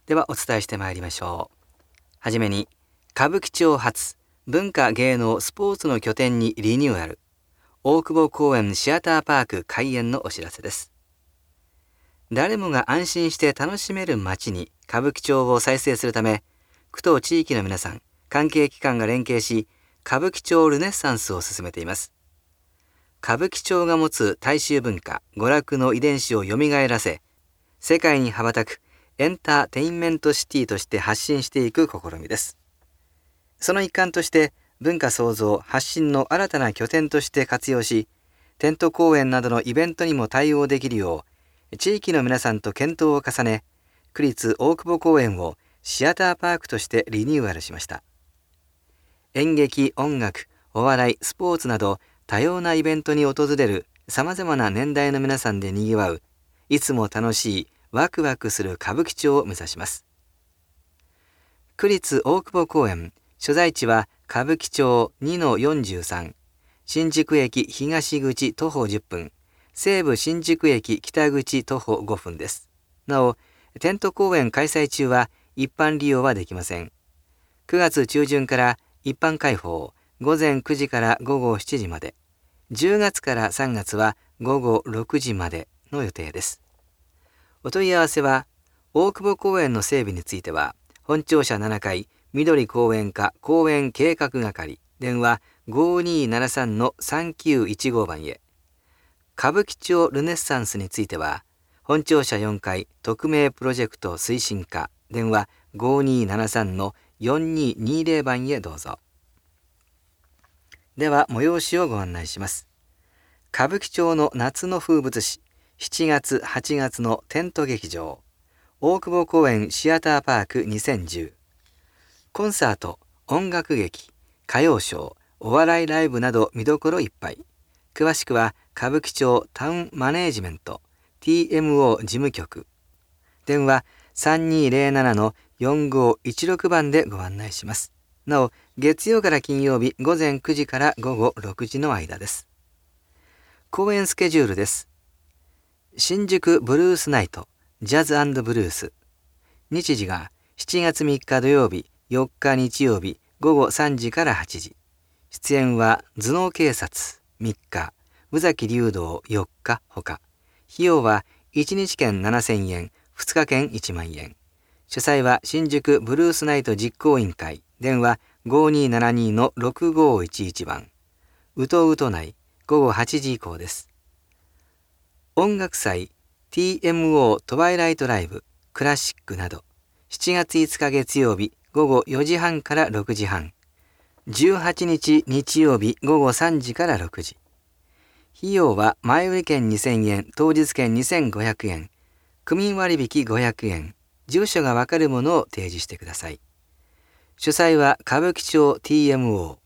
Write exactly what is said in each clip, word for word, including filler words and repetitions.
ではお伝えしてまいりましょう。はじめに、歌舞伎町発文化芸能スポーツの拠点にリニューアル、大久保公園シアターパーク開園のお知らせです。誰もが安心して楽しめる街に歌舞伎町を再生するため、区と地域の皆さん、関係機関が連携し、歌舞伎町ルネッサンスを進めています。歌舞伎町が持つ大衆文化、娯楽の遺伝子を蘇らせ、世界に羽ばたくエンターテインメントシティとして発信していく試みです。その一環として文化創造・発信の新たな拠点として活用し、テント公演などのイベントにも対応できるよう、地域の皆さんと検討を重ね、区立大久保公園をシアターパークとしてリニューアルしました。演劇、音楽、お笑い、スポーツなど多様なイベントに訪れる様々な年代の皆さんで賑わう、いつも楽しいワクワクする歌舞伎町を目指します。区立大久保公園、所在地は歌舞伎町 にのよんじゅうさん、新宿駅東口徒歩じゅっぷん、西武新宿駅北口徒歩ごふんです。なお、テント公演開催中は一般利用はできません。くがつ中旬から一般開放、ごぜんくじからごごしちじまで、じゅうがつからさんがつはごごろくじまでの予定です。お問い合わせは、大久保公園の整備については、本庁舎ななかい、緑公園課公園計画係、電話 ごにーななさんのさんきゅういちご 番へ。歌舞伎町ルネッサンスについては、本庁舎よんかい、特命プロジェクト推進課、電話 ごにーななさんのよんにーにーぜろ 番へどうぞ。では、催しをご案内します。歌舞伎町の夏の風物詩、しちがつ、はちがつのテント劇場、大久保公園シアターパークにせんじゅう、コンサート、音楽劇、歌謡ショー、お笑いライブなど見どころいっぱい。詳しくは歌舞伎町タウンマネージメント ティーエムオー 事務局、電話 さんにーぜろななのよんごいちろく 番でご案内します。なお、月曜から金曜日ごぜんくじからごごろくじの間です。公演スケジュールです。新宿ブルースナイト、ジャズ&ブルース。日時がしちがつみっか土曜日、よっか日曜日、ごごさんじからはちじ。出演は頭脳警察みっか、宇崎竜道よっかほか。費用はいちにち券ななせんえん、ふつか券いちまんえん。主催は新宿ブルースナイト実行委員会、電話 ごにーななにのろくごいちいち 番。うとうと内、ごごはちじ以降です。音楽祭 ティーエムオー トワイライトライブ、クラシックなど、しちがついつか月曜日ごごよじはんからろくじはん、じゅうはちにち日曜日ごごさんじからろくじ。費用は前売り券にせんえん、当日券にせんごひゃくえん、区民割引ごひゃくえん、住所がわかるものを提示してください。主催は歌舞伎町 ティーエムオー。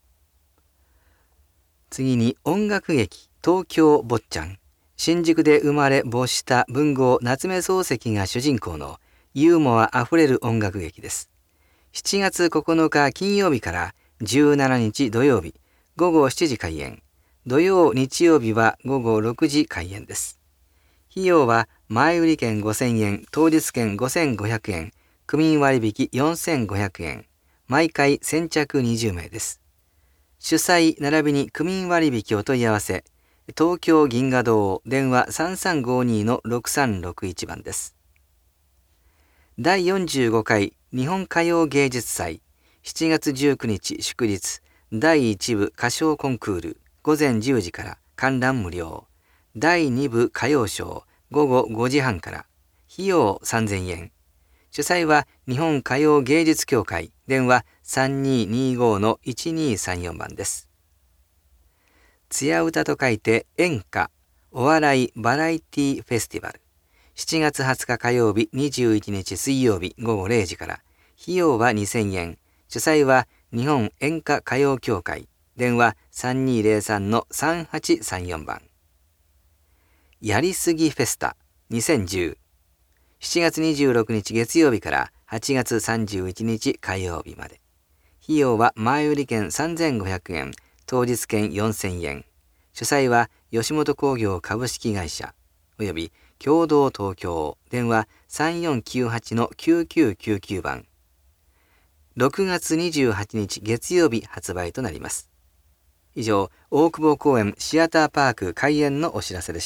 次に音楽劇東京坊ちゃん。新宿で生まれ没した文豪夏目漱石が主人公のユーモアあふれる音楽劇です。しちがつここのか金曜日からじゅうしちにち土曜日ごごしちじ開演。土曜日曜日はごごろくじ開演です。費用は前売り券ごせんえん、当日券ごせんごひゃくえん、区民割引よんせんごひゃくえん、毎回先着にじゅうめいです。主催並びに区民割引お問い合わせ、東京銀河堂電話 さんさんごにのろくさんろくいち 番です。だいよんじゅうごかい日本歌謡芸術祭、しちがつじゅうくにち祝日、だいいち部歌唱コンクール、ごぜんじゅうじから観覧無料。だいに部歌謡ショー、ごごごじはんから。費用さんぜんえん。主催は日本歌謡芸術協会、電話 さんにーにーごのいちにーさんよん 番です。つや歌と書いて演歌、お笑いバラエティフェスティバル。しちがつはつか火曜日、にじゅういちにち水曜日ごごれいじから。費用はにせんえん。主催は日本演歌歌謡協会。電話 さんにーぜろさんのさんはちさんよん 番。やりすぎフェスタにせんじゅう。しちがつにじゅうろくにち月曜日からはちがつさんじゅういちにち火曜日まで。費用は前売り券さんぜんごひゃくえん、当日券よんせんえん。主催は吉本興業株式会社および共同東京、電話 さんよんきゅうはち きゅうきゅうきゅうきゅう 番。ろくがつにじゅうはちにち月曜日発売となります。以上、大久保公園シアターパーク開園のお知らせでした。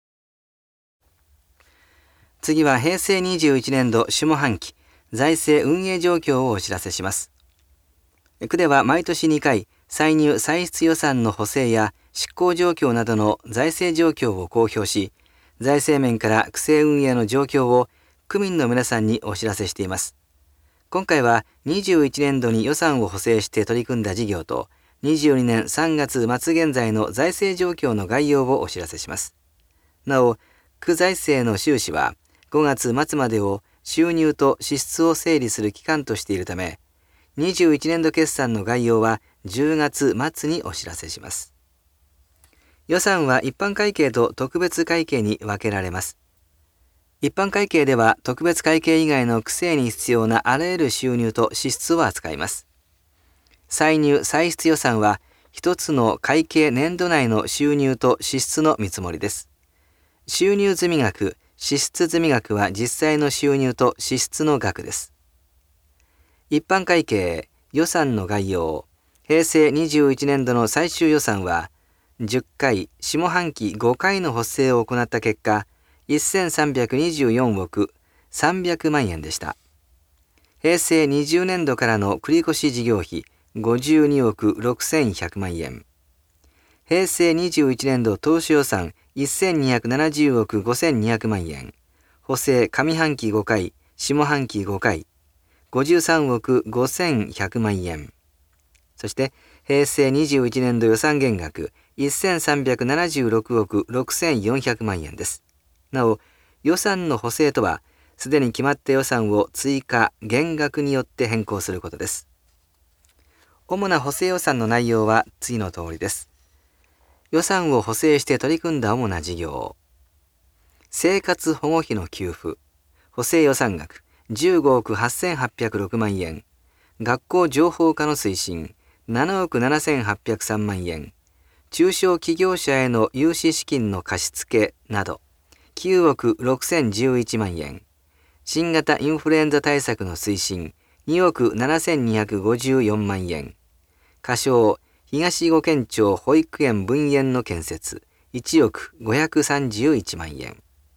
次はへいせいにじゅういちねんど下半期財政運営状況をお知らせします。区では毎年にかい歳入歳出予算の補正や執行状況などの財政状況を公表し、財政面から区政運営の状況を区民の皆さんにお知らせしています。今回はにじゅういちねんどに予算を補正して取り組んだ事業とにじゅうにねんさんがつまつ現在の財政状況の概要をお知らせします。なお、区財政の収支はごがつまつまでを収入と支出を整理する期間としているため、にじゅういちねんど決算の概要はじゅうがつまつにお知らせします。予算は一般会計と特別会計に分けられます。一般会計では特別会計以外の区政に必要なあらゆる収入と支出を扱います。歳入歳出予算は一つの会計年度内の収入と支出の見積もりです。収入済額、支出済額は実際の収入と支出の額です。一般会計予算の概要、へいせいにじゅういちねんどの最終予算はじゅっかい下半期ごかいの補正を行った結果、せんさんびゃくにじゅうよんおくさんびゃくまんえんでした。へいせいにじゅうねんどからの繰越事業費ごじゅうにおくろくせんひゃくまんえん。へいせいにじゅういちねんど当初予算せんにひゃくななじゅうおくごせんにひゃくまんえん。補正上半期ごかい、下半期ごかい、ごじゅうさんおくごせんひゃくまんえん。そして、へいせいにじゅういちねんど予算減額せんさんびゃくななじゅうろくおくろくせんよんひゃくまんえんです。なお、予算の補正とは、すでに決まった予算を追加、減額によって変更することです。主な補正予算の内容は次の通りです。予算を補正して取り組んだ主な事業。生活保護費の給付、補正予算額じゅうごおくはっせんはっぴゃくろくまんえん。学校情報化の推進ななおくななせんはっぴゃくさんまんえん。中小企業者への融資資金の貸付などきゅうおくろくせんじゅういちまんえん。新型インフルエンザ対策の推進におくななせんにひゃくごじゅうよんまんえん。仮称東五県庁保育園分園の建設いちおくごひゃくさんじゅういちまんえん。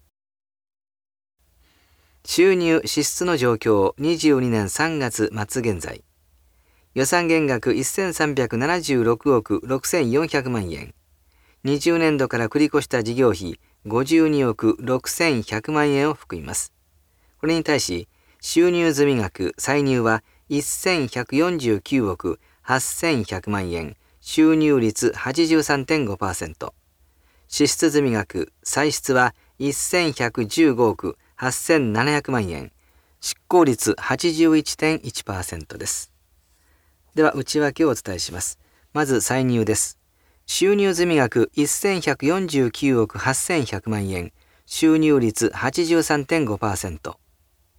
収入支出の状況にじゅうにねんさんがつまつ現在。予算減額せんさんびゃくななじゅうろくおくろくせんよんひゃくまんえん。にじゅうねんどから繰り越した事業費ごじゅうにおくろくせんひゃくまんえんを含みます。これに対し、収入済額歳入はせんひゃくよんじゅうきゅうおくはっせんひゃくまんえん、収入率 はちじゅうさんてんごパーセント。支出済額歳出はせんひゃくじゅうごおくはっせんななひゃくまんえん、執行率 はちじゅういってんいちパーセント です。では内訳をお伝えします。まず歳入です。収入済額せんひゃくよんじゅうきゅうおくはっせんひゃくまんえん、収入率 はちじゅうさんてんごパーセント。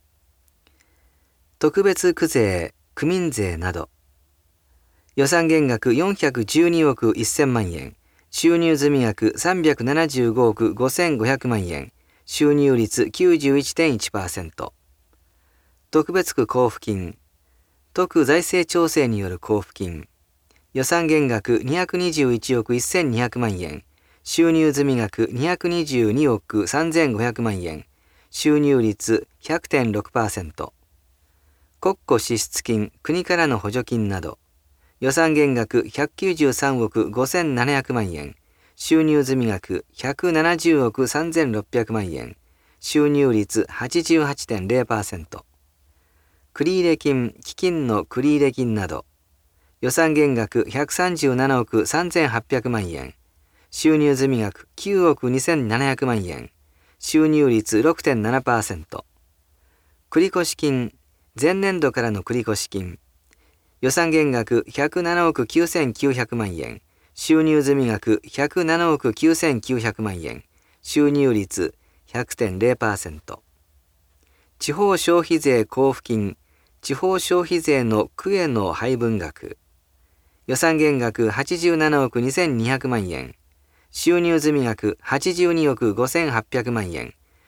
特別区税、区民税など。予算減額よんひゃくじゅうにおくせんまんえん、収入済額さんびゃくななじゅうごおくごせんごひゃくまんえん、収入率 きゅうじゅういってんいちパーセント。特別区交付金、都区財政調整による交付金。予算減額にひゃくにじゅういちおくせんにひゃくまんえん、収入済額にひゃくにじゅうにおくさんぜんごひゃくまんえん、収入率 ひゃくてんろくパーセント。国庫支出金、国からの補助金など。予算減額ひゃくきゅうじゅうさんおくごせんななひゃくまんえん、収入済額ひゃくななじゅうおくさんぜんろっぴゃくまんえん、収入率 はちじゅうはちてんれいパーセント。繰入金、基金の繰入金など。予算減額ひゃくさんじゅうななおくさんぜんはっぴゃくまんえん、収入済額きゅうおくにせんななひゃくまんえん、収入率 ろくてんななパーセント。繰越金、前年度からの繰越金。予算減額ひゃくななおくきゅうせんきゅうひゃくまんえん、収入済額ひゃくななおくきゅうせんきゅうひゃくまんえん、収入率 ひゃくてんれいパーセント。地方消費税交付金、地方消費税の区への配分額。予算減額はちじゅうななおくにせんにひゃくまんえん、収入済額はちじゅうにおくごせんはっぴゃくまんえん、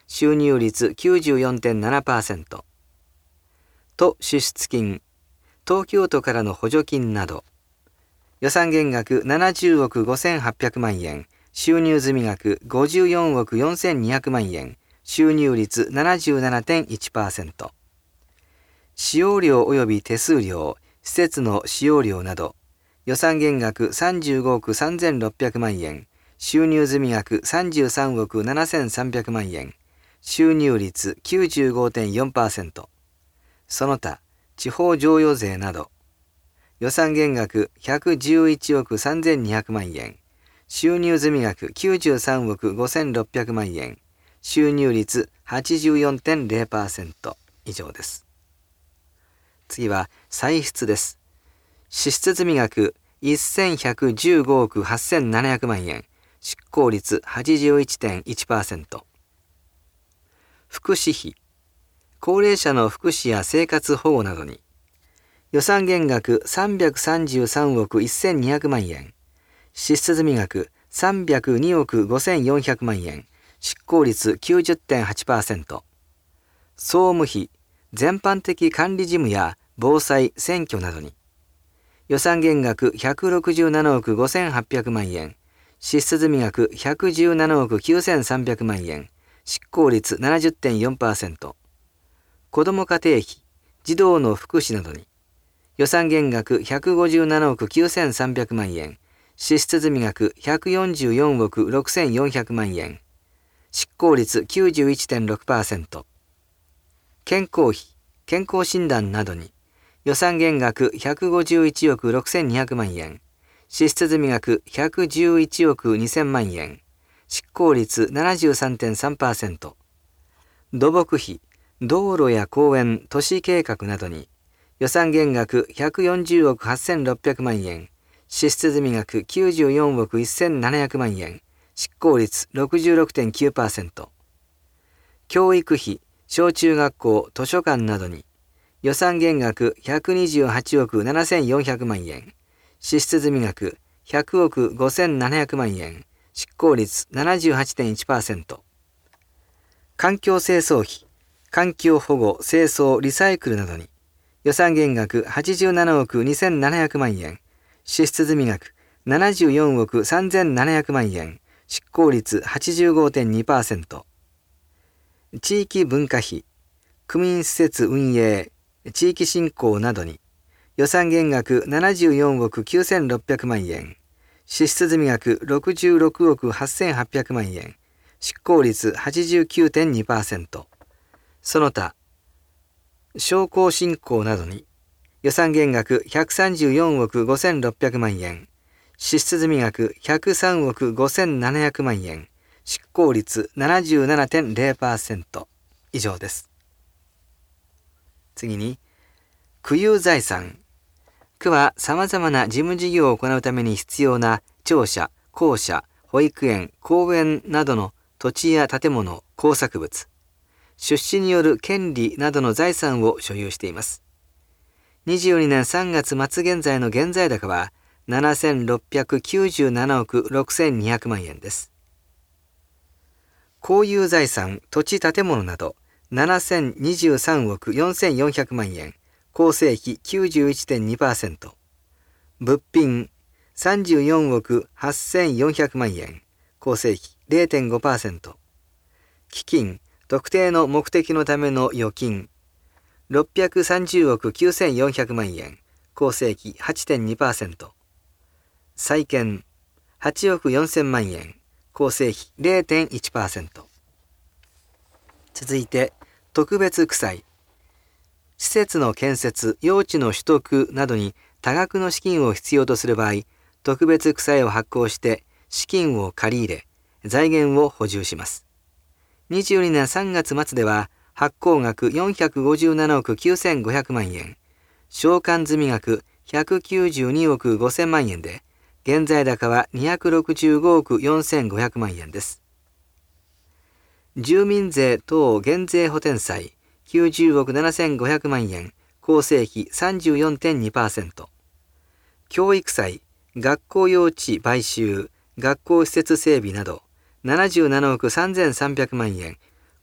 収入率 きゅうじゅうよんてんななパーセント。都支出金、東京都からの補助金など。予算減額ななじゅうおくごせんはっぴゃくまんえん、収入済額ごじゅうよんおくよんせんにひゃくまんえん、収入率 ななじゅうななてんいちパーセント。使用料及び手数料、施設の使用料など。予算減額さんじゅうごおくさんぜんろっぴゃくまんえん、収入済額さんじゅうさんおくななせんさんびゃくまんえん、収入率 きゅうじゅうごてんよんパーセント。その他、地方譲与税など。予算減額ひゃくじゅういちおくさんぜんにひゃくまんえん、収入済額きゅうじゅうさんおくごせんろっぴゃくまんえん、収入率 はちじゅうよんてんぜろパーセント 以上です。次は歳出です。支出済額せんひゃくじゅうごおくはっせんななひゃくまんえん、執行率 はちじゅういちてんいちパーセント。福祉費、高齢者の福祉や生活保護などに。予算減額さんびゃくさんじゅうさんおくせんにひゃくまんえん、支出済額さんびゃくにおくごせんよんひゃくまんえん、執行率 きゅうじゅってんはちパーセント。総務費、全般的管理事務や防災・選挙などに。予算減額ひゃくろくじゅうななおくごせんはっぴゃくまんえん、支出済額ひゃくじゅうななおくきゅうせんさんびゃくまんえん、執行率 ななじゅってんよんパーセント。子ども家庭費、児童の福祉などに。予算減額ひゃくごじゅうななおくきゅうせんさんびゃくまんえん、支出済額ひゃくよんじゅうよんおくろくせんよんひゃくまんえん、執行率 きゅうじゅういちてんろくパーセント。健康費、健康診断などに。予算減額ひゃくごじゅういちおくろくせんにひゃくまんえん、支出済額ひゃくじゅういちおくにせんまんえん、執行率 ななじゅうさんてんさんパーセント。土木費、道路や公園、都市計画などに。予算減額ひゃくよんじゅうおくはっせんろっぴゃくまんえん、支出済額きゅうじゅうよんおくせんななひゃくまんえん、執行率 ろくじゅうろくてんきゅうパーセント。教育費、小中学校、図書館などに。予算減額ひゃくにじゅうはちおくななせんよんひゃくまんえん、支出済額ひゃくおくごせんななひゃくまんえん、執行率 ななじゅうはちてんいちパーセント。環境清掃費、環境保護、清掃、リサイクルなどに。予算減額はちじゅうななおくにせんななひゃくまんえん、支出済額ななじゅうよんおくさんぜんななひゃくまんえん、執行率 はちじゅうごてんにパーセント。地域文化費、区民施設運営、地域振興などに。予算減額ななじゅうよんおくきゅうせんろっぴゃくまんえん、支出済額ろくじゅうろくおくはっせんはっぴゃくまんえん、執行率 はちじゅうきゅうてんにパーセント。その他、商工振興などに。予算減額ひゃくさんじゅうよんおくごせんろっぴゃくまんえん、支出済額ひゃくさんおくごせんななひゃくまんえん、執行率 ななじゅうななてんぜろパーセント。以上です。次に、区有財産。区は様々な事務事業を行うために必要な庁舎、校舎、保育園、公園などの土地や建物、工作物、出資による権利などの財産を所有しています。にじゅうにねんさんがつ末現在の現在高はななせんろっぴゃくきゅうじゅうななおくろくせんにひゃくまんえんです。公有財産、土地建物などななせんにじゅうさんおくよんせんよんひゃくまんえん、構成比 きゅうじゅういってんにパーセント。物品さんじゅうよんおくはっせんよんひゃくまんえん、構成比 れいてんごパーセント。基金、特定の目的のための預金ろっぴゃくさんじゅうおくきゅうせんよんひゃくまんえん、構成比 はちてんにパーセント。債券はちおくよんせんまんえん、構成比 れいてんいちパーセント。続いて特別区債。施設の建設、用地の取得などに多額の資金を必要とする場合、特別区債を発行して資金を借り入れ、財源を補充します。にじゅうにねんさんがつ末では発行額よんひゃくごじゅうななおくきゅうせんごひゃくまんえん、償還済額ひゃくきゅうじゅうにおくごせんまんえんで、現在高はにひゃくろくじゅうごおくよんせんごひゃくまんえんです。住民税等減税補填債きゅうじゅうおくななせんごひゃくまんえん、構成比 さんじゅうよんてんにパーセント。教育債、学校用地買収、学校施設整備などななじゅうななおくさんぜんさんびゃくまんえん、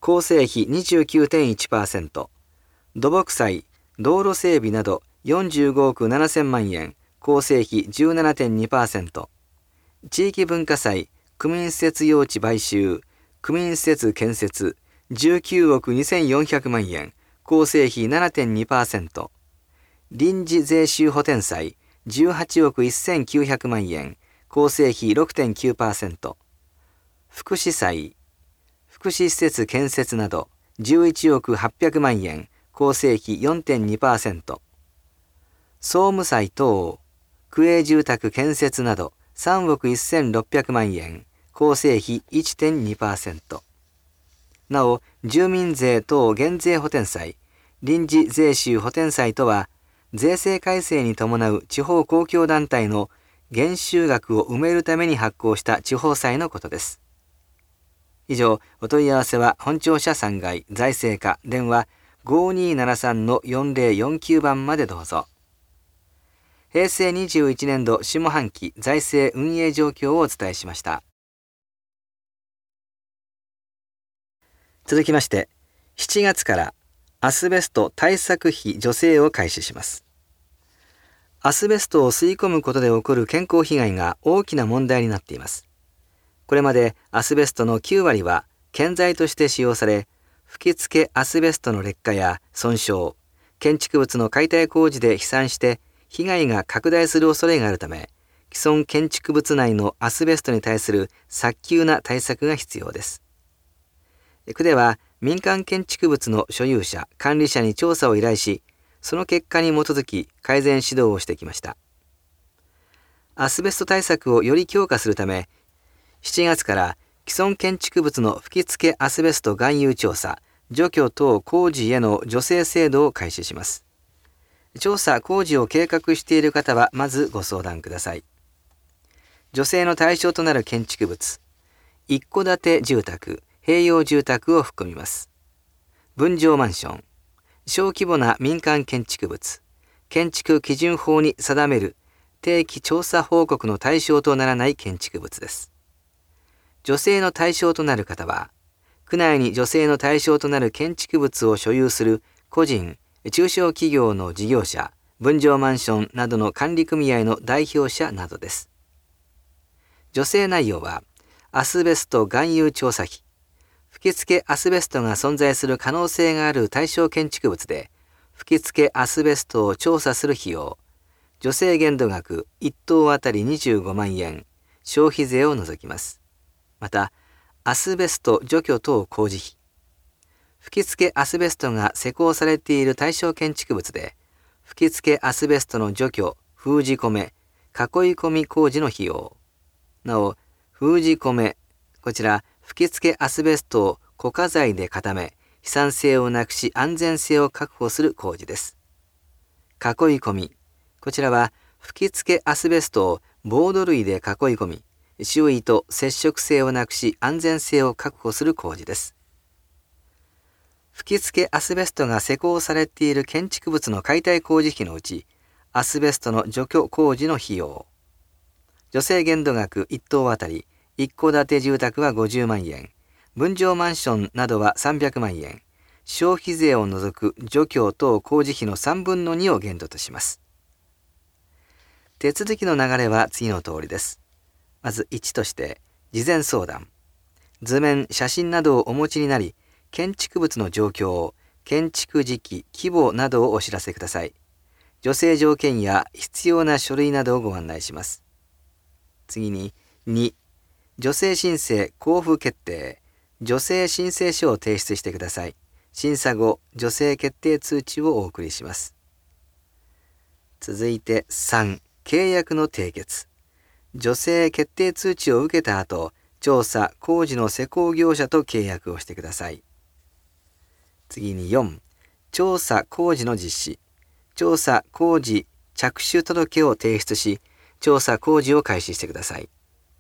構成費 にじゅうきゅうてんいちパーセント、土木債、道路整備などよんじゅうごおくななせんまんえん、構成費 じゅうななてんにパーセント、地域文化祭、区民施設用地買収、区民施設建設じゅうきゅうおくにせんよんひゃくまんえん、構成費 ななてんにパーセント、臨時税収補填債じゅうはちおくせんきゅうひゃくまんえん、構成費 ろくてんきゅうパーセント、福祉債、福祉施設建設などじゅういちおくはっぴゃくまんえん、構成費 よんてんにパーセント、総務債等、区営住宅建設などさんおくせんろっぴゃくまんえん、構成費 いってんにパーセント。なお、住民税等減税補填債、臨時税収補填債とは、税制改正に伴う地方公共団体の減収額を埋めるために発行した地方債のことです。以上、お問い合わせは本庁舎さんがい財政課電話 ごにーななさんのよんぜろよんきゅう 番までどうぞ。平成にじゅういちねんど下半期財政運営状況をお伝えしました。続きまして、しちがつからアスベスト対策費助成を開始します。アスベストを吸い込むことで起こる健康被害が大きな問題になっています。これまでアスベストのきゅうわりは建材として使用され、吹き付けアスベストの劣化や損傷、建築物の解体工事で飛散して被害が拡大する恐れがあるため、既存建築物内のアスベストに対する早急な対策が必要です。区では民間建築物の所有者、管理者に調査を依頼し、その結果に基づき改善指導をしてきました。アスベスト対策をより強化するため、しちがつから既存建築物の吹き付けアスベスト含有調査、除去等工事への助成制度を開始します。調査・工事を計画している方はまずご相談ください。助成の対象となる建築物、一戸建て住宅、併用住宅を含みます。分譲マンション、小規模な民間建築物、建築基準法に定める定期調査報告の対象とならない建築物です。助成の対象となる方は、区内に助成の対象となる建築物を所有する個人、中小企業の事業者、分譲マンションなどの管理組合の代表者などです。助成内容は、アスベスト含有調査費、吹き付けアスベストが存在する可能性がある対象建築物で、吹き付けアスベストを調査する費用、助成限度額いっ棟あたりにじゅうごまんえん、消費税を除きます。また、アスベスト除去等工事費、吹き付けアスベストが施工されている対象建築物で、吹き付けアスベストの除去、封じ込め、囲い込み工事の費用。なお、封じ込め、こちら、吹き付けアスベストを固化材で固め、飛散性をなくし安全性を確保する工事です。囲い込み、こちらは吹き付けアスベストをボード類で囲い込み、周囲と接触性をなくし安全性を確保する工事です。吹き付けアスベストが施工されている建築物の解体工事費のうち、アスベストの除去工事の費用。助成限度額いっ棟あたり、一戸建て住宅はごじゅうまんえん、分譲マンションなどはさんびゃくまんえん、消費税を除く除去等工事費のさんぶんのにを限度とします。手続きの流れは次の通りです。まずいちとして、事前相談。図面、写真などをお持ちになり、建築物の状況、建築時期、規模などをお知らせください。助成条件や必要な書類などをご案内します。次に、に、助成申請交付決定、助成申請書を提出してください。審査後、助成決定通知をお送りします。続いてさん、契約の締結。助成決定通知を受けた後、調査・工事の施工業者と契約をしてください。次によん、調査・工事の実施。調査・工事着手届を提出し、調査・工事を開始してください。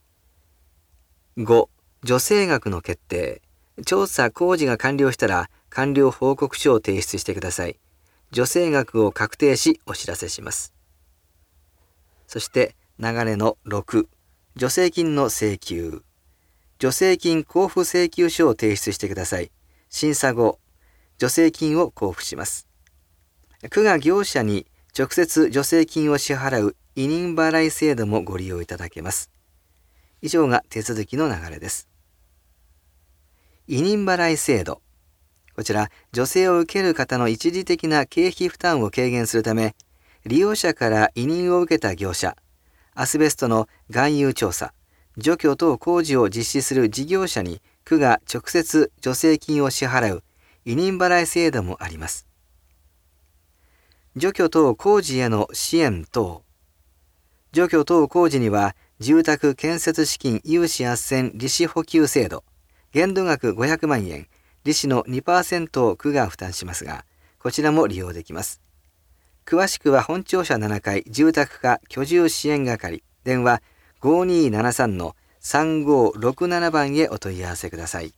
ご、助成額の決定。調査・工事が完了したら、完了報告書を提出してください。助成額を確定し、お知らせします。そして、流れのろく、助成金の請求。助成金交付請求書を提出してください。 審査後、助成金を交付します。区が業者に直接助成金を支払う委任払い制度もご利用いただけます。以上が手続きの流れです。委任払い制度。こちら、助成を受ける方の一時的な経費負担を軽減するため、利用者から委任を受けた業者、アスベストの含有調査、除去等工事を実施する事業者に区が直接助成金を支払う委任払い制度もあります。除去等工事への支援等。除去等工事には、住宅建設資金融資斡旋利子補給制度、限度額ごひゃくまんえん、利子の にパーセント を区が負担しますが、こちらも利用できます。詳しくは本庁舎ななかい住宅課居住支援係、電話ごにーななさんのさんごーろくななばんへお問い合わせください。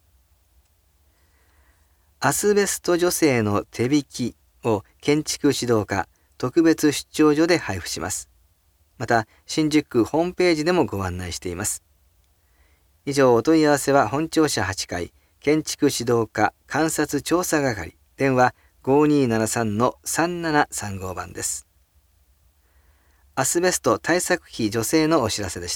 アスベスト助成の手引きを建築指導課特別出張所で配布します。また、新宿区ホームページでもご案内しています。以上、お問い合わせは本庁舎はちかい建築指導課監察調査係、電話ごにーななさんのさんななさんごばんです。アスベスト対策費助成のお知らせでした。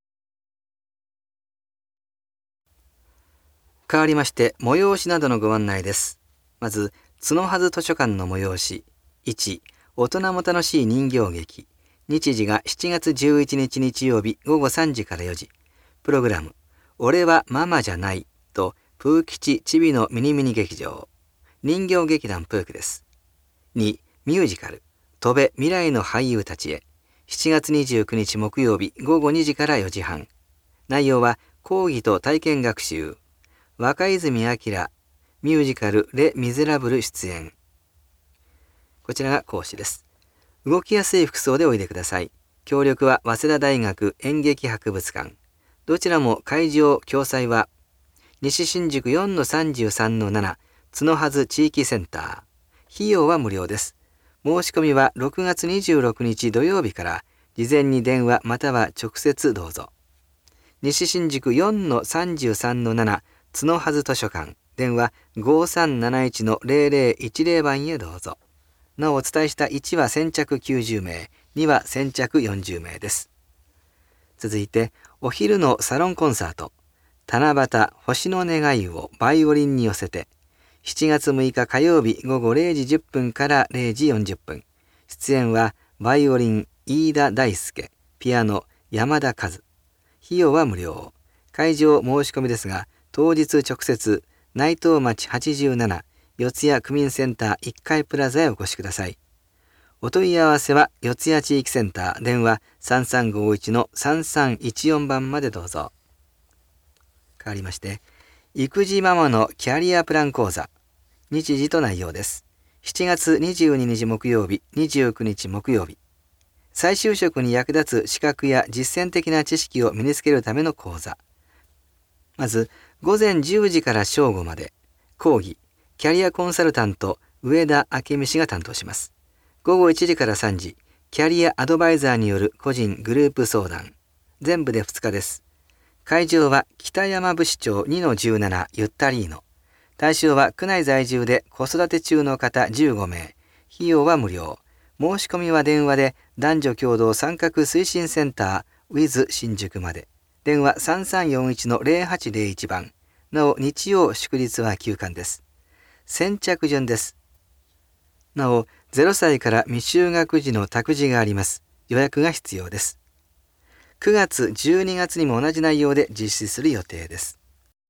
変わりまして、催しなどのご案内です。まず、角はず図書館の催し。いち、大人も楽しい人形劇。日時がしちがつじゅういちにち日曜日ごごさんじからよじ。プログラム、俺はママじゃないと、プー吉ちびのミニミニ劇場。人形劇団プークです。に、ミュージカル、飛べ未来の俳優たちへ。しちがつにじゅうくにち木曜日ごごにじからよじはん。内容は講義と体験学習。若泉明、ミュージカルレ・ミゼラブル出演。こちらが講師です。動きやすい服装でおいでください。協力は早稲田大学演劇博物館。どちらも会場共催は西新宿 よんのさんじゅうさんのなな 角はず地域センター。費用は無料です。申し込みはろくがつにじゅうろくにち土曜日から事前に電話または直接どうぞ。西新宿 よんのさんじゅうさんのなな 角はず図書館。電話ごさんなないちのぜろぜろいちぜろばんへどうぞ。なおお伝えしたいちは先着きゅうじゅうめい、には先着よんじゅうめいです。続いて、お昼のサロンコンサート。七夕星の願いをバイオリンに寄せて。しちがつむいか火曜日ごごれいじじゅっぷんかられいじよんじゅっぷん。出演はバイオリン飯田大輔、ピアノ山田和。費用は無料。会場申し込みですが、当日直接内藤町はちじゅうなな四谷区民センターいっかいプラザへお越しください。お問い合わせは四谷地域センター電話さんさんごいちのさんさんいちよんばんまでどうぞ。変わりまして、育児ママのキャリアプラン講座。日時と内容です。しちがつにじゅうににち木曜日、にじゅうくにち木曜日。再就職に役立つ資格や実践的な知識を身につけるための講座。まず、ごぜんじゅうじから正午まで、講義、キャリアコンサルタント、上田明美氏が担当します。ごごいちじからさんじ、キャリアアドバイザーによる個人グループ相談。全部でふつかです。会場は北山部市町 にのじゅうなな ゆったりーの。対象は区内在住で子育て中の方じゅうごめい。費用は無料。申し込みは電話で男女共同参画推進センター ウィズ 新宿まで。電話さんさんよんいちのぜろはちぜろいちばん。なお日曜祝日は休館です。先着順です。なおゼロさいから未就学児の託児があります。予約が必要です。くがつじゅうにがつにも同じ内容で実施する予定です。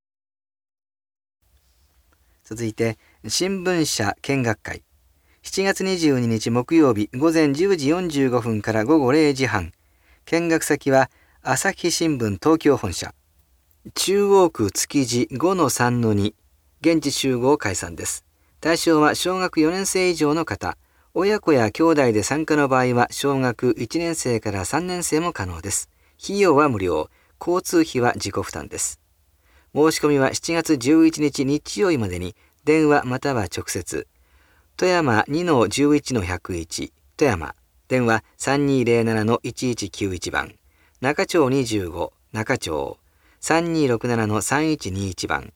続いて新聞社見学会。しちがつにじゅうににち木曜日ごぜんじゅうじよんじゅうごふんからごごれいじはん。見学先は朝日新聞東京本社。中央区築地 ごのさんのに。現地集合解散です。対象は小学よねんせい以上の方。親子や兄弟で参加の場合は小学いちねんせいからさんねんせいも可能です。費用は無料。交通費は自己負担です。申し込みはしちがつじゅういちにち日曜日までに電話または直接。富山 にのじゅういちのひゃくいち。富山。電話さんにーぜろななのいちいちきゅういちばん。中町にじゅうご。中町。さんにーろくななのさんいちにいちばん。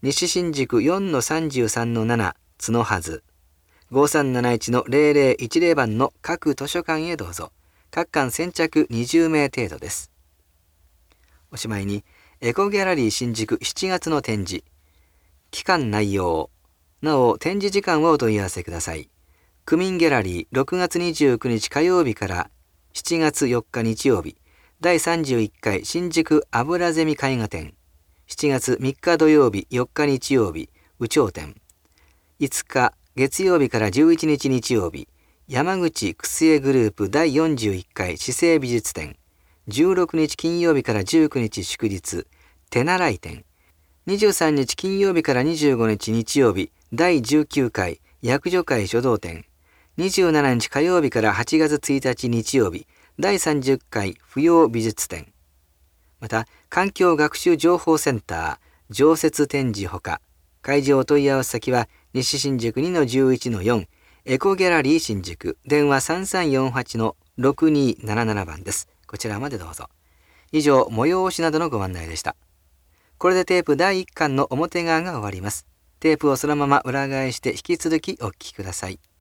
西新宿 よんのさんじゅうさんのなな 角はず、ごさんなないちのゼロゼロいちゼロ番の各図書館へどうぞ。各館先着にじゅうめい程度です。おしまいに、エコギャラリー新宿しちがつの展示。期間内容。なお、展示時間をお問い合わせください。区民ギャラリーろくがつにじゅうくにち火曜日からしちがつよっか日曜日。だいさんじゅういっかい新宿油ゼミ絵画展。しちがつみっか土曜日、よっか日曜日、有頂展。いつか月曜日からじゅういちにち日曜日、山口クスエグループだいよんじゅういっかい市政美術展。じゅうろくにち金曜日からじゅうくにち祝日、手習い展。にじゅうさんにち金曜日からにじゅうごにち日曜日、だいじゅうきゅうかい役所会書道展。にじゅうしちにち火曜日からはちがつついたち日曜日、だいさんじゅっかい扶養美術展。また、環境学習情報センター、常設展示ほか、会場お問い合わせ先は、西新宿 にのじゅういちのよん、エコギャラリー新宿、電話 さんさんよんはちのろくにーなななな 番です。こちらまでどうぞ。以上、催しなどのご案内でした。これでテープだいいっかんの表側が終わります。テープをそのまま裏返して引き続きお聞きください。